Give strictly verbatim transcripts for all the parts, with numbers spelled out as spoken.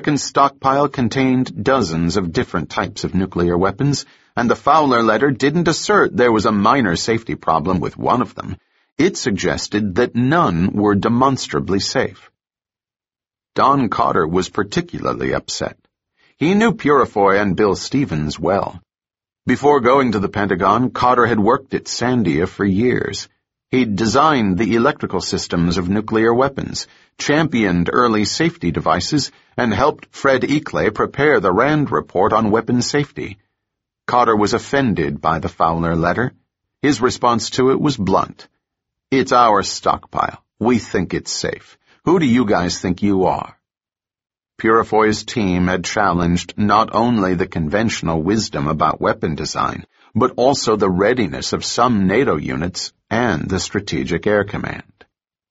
American stockpile contained dozens of different types of nuclear weapons, and the Fowler letter didn't assert there was a minor safety problem with one of them. It suggested that none were demonstrably safe. Don Cotter was particularly upset. He knew Purifoy and Bill Stevens well. Before going to the Pentagon, Cotter had worked at Sandia for years. He'd designed the electrical systems of nuclear weapons, championed early safety devices, and helped Fred Eakley prepare the RAND report on weapons safety. Cotter was offended by the Fowler letter. His response to it was blunt. "It's our stockpile. We think it's safe. Who do you guys think you are?" Purifoy's team had challenged not only the conventional wisdom about weapon design, but also the readiness of some NATO units and the Strategic Air Command.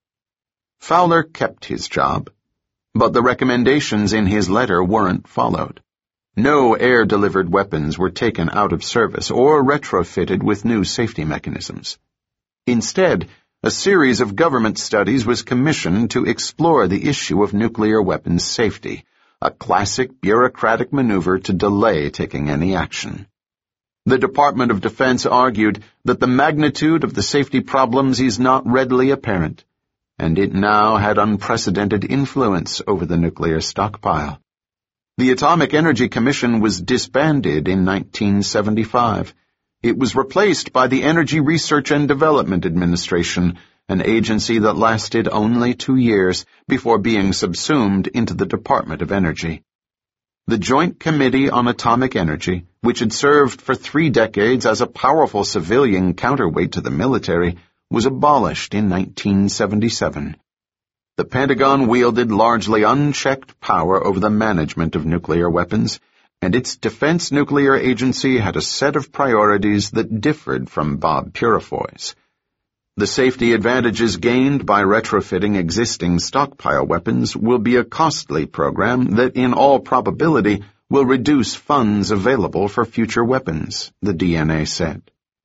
Fowler kept his job, but the recommendations in his letter weren't followed. No air-delivered weapons were taken out of service or retrofitted with new safety mechanisms. Instead, a series of government studies was commissioned to explore the issue of nuclear weapons safety, a classic bureaucratic maneuver to delay taking any action. The Department of Defense argued that the magnitude of the safety problems is not readily apparent, and it now had unprecedented influence over the nuclear stockpile. The Atomic Energy Commission was disbanded in nineteen seventy-five. It was replaced by the Energy Research and Development Administration, an agency that lasted only two years before being subsumed into the Department of Energy. The Joint Committee on Atomic Energy, which had served for three decades as a powerful civilian counterweight to the military, was abolished in nineteen seventy-seven. The Pentagon wielded largely unchecked power over the management of nuclear weapons, and its Defense Nuclear Agency had a set of priorities that differed from Bob Purifoy's. The safety advantages gained by retrofitting existing stockpile weapons will be a costly program that, in all probability, will reduce funds available for future weapons, the D N A said.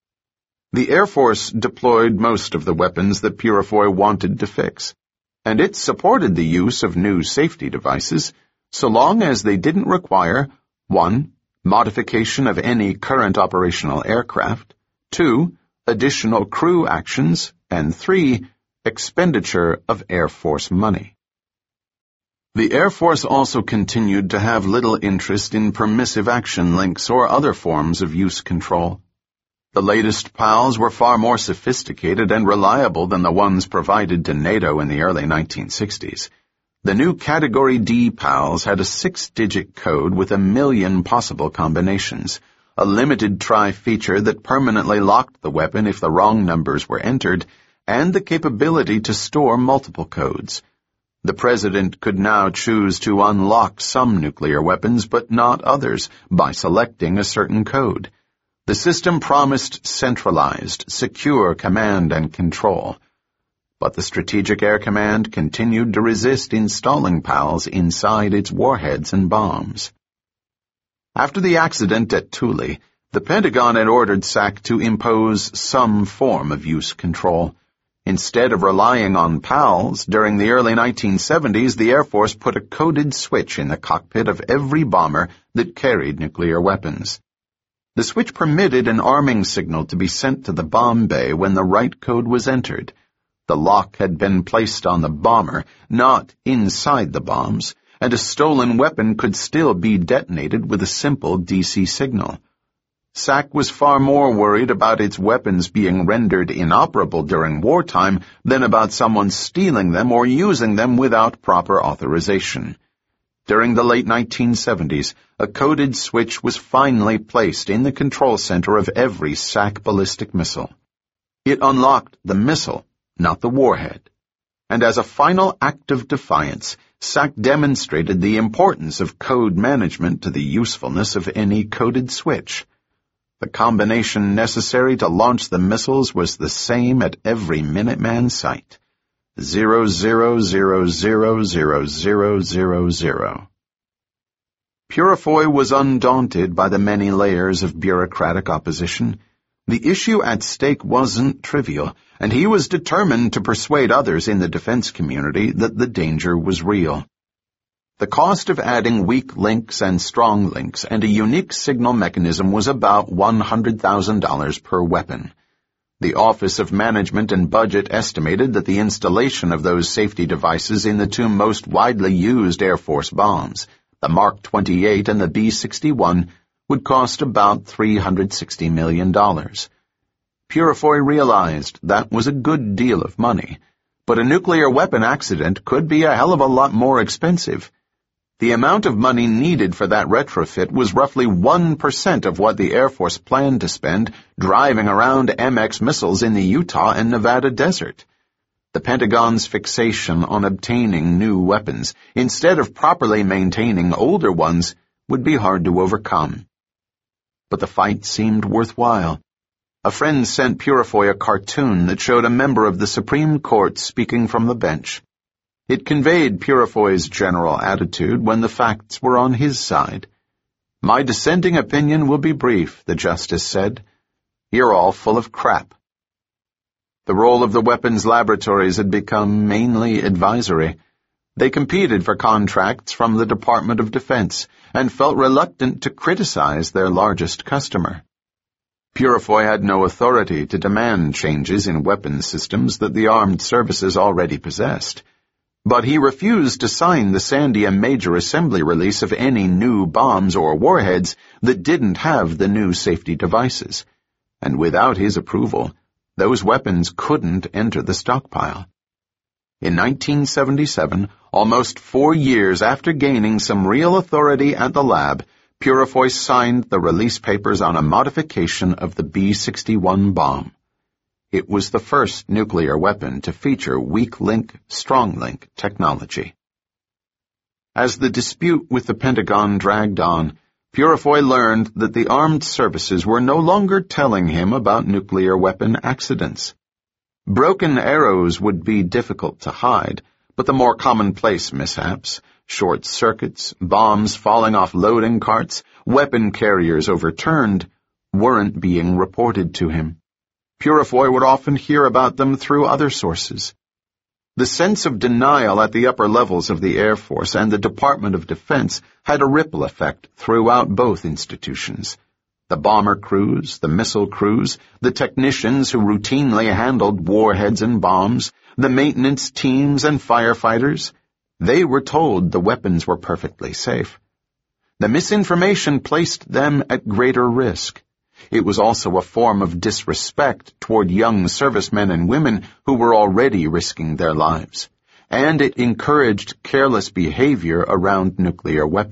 The Air Force deployed most of the weapons that Purifoy wanted to fix, and it supported the use of new safety devices so long as they didn't require one. Modification of any current operational aircraft, two. Additional crew actions, and three. Expenditure of Air Force money. The Air Force also continued to have little interest in permissive action links or other forms of use control. The latest PALs were far more sophisticated and reliable than the ones provided to NATO in the early nineteen sixties. The new Category D PALs had a six-digit code with a million possible combinations, a limited try feature that permanently locked the weapon if the wrong numbers were entered, and the capability to store multiple codes. The President could now choose to unlock some nuclear weapons but not others by selecting a certain code. The system promised centralized, secure command and control. But the Strategic Air Command continued to resist installing PALs inside its warheads and bombs. After the accident at Thule, the Pentagon had ordered S A C to impose some form of use control. Instead of relying on PALs, during the early nineteen seventies, the Air Force put a coded switch in the cockpit of every bomber that carried nuclear weapons. The switch permitted an arming signal to be sent to the bomb bay when the right code was entered. The lock had been placed on the bomber, not inside the bombs, and a stolen weapon could still be detonated with a simple D C signal. S A C was far more worried about its weapons being rendered inoperable during wartime than about someone stealing them or using them without proper authorization. During the late nineteen seventies, a coded switch was finally placed in the control center of every S A C ballistic missile. It unlocked the missile, not the warhead. And as a final act of defiance, S A C demonstrated the importance of code management to the usefulness of any coded switch. The combination necessary to launch the missiles was the same at every Minuteman site. Zero, zero, zero, zero, zero, zero, zero, zero. Purifoy was undaunted by the many layers of bureaucratic opposition. The issue at stake wasn't trivial, and he was determined to persuade others in the defense community that the danger was real. The cost of adding weak links and strong links and a unique signal mechanism was about one hundred thousand dollars per weapon. The Office of Management and Budget estimated that the installation of those safety devices in the two most widely used Air Force bombs, the Mark twenty-eight and the B sixty-one, would cost about three hundred sixty million dollars. Purifoy realized that was a good deal of money, but a nuclear weapon accident could be a hell of a lot more expensive. The amount of money needed for that retrofit was roughly one percent of what the Air Force planned to spend driving around M X missiles in the Utah and Nevada desert. The Pentagon's fixation on obtaining new weapons, instead of properly maintaining older ones, would be hard to overcome. But the fight seemed worthwhile. A friend sent Purifoy a cartoon that showed a member of the Supreme Court speaking from the bench. It conveyed Purifoy's general attitude when the facts were on his side. "My dissenting opinion will be brief," the justice said. "You're all full of crap." The role of the weapons laboratories had become mainly advisory. They competed for contracts from the Department of Defense and felt reluctant to criticize their largest customer. Purifoy had no authority to demand changes in weapons systems that the armed services already possessed. But he refused to sign the Sandia Major Assembly release of any new bombs or warheads that didn't have the new safety devices. And without his approval, those weapons couldn't enter the stockpile. In nineteen seventy-seven, almost four years after gaining some real authority at the lab, Purifoy signed the release papers on a modification of the B sixty-one bomb. It was the first nuclear weapon to feature weak-link, strong-link technology. As the dispute with the Pentagon dragged on, Purifoy learned that the armed services were no longer telling him about nuclear weapon accidents. Broken arrows would be difficult to hide, but the more commonplace mishaps, short circuits, bombs falling off loading carts, weapon carriers overturned, weren't being reported to him. Purifoy would often hear about them through other sources. The sense of denial at the upper levels of the Air Force and the Department of Defense had a ripple effect throughout both institutions. The bomber crews, the missile crews, the technicians who routinely handled warheads and bombs, the maintenance teams and firefighters, they were told the weapons were perfectly safe. The misinformation placed them at greater risk. It was also a form of disrespect toward young servicemen and women who were already risking their lives, and it encouraged careless behavior around nuclear weapons.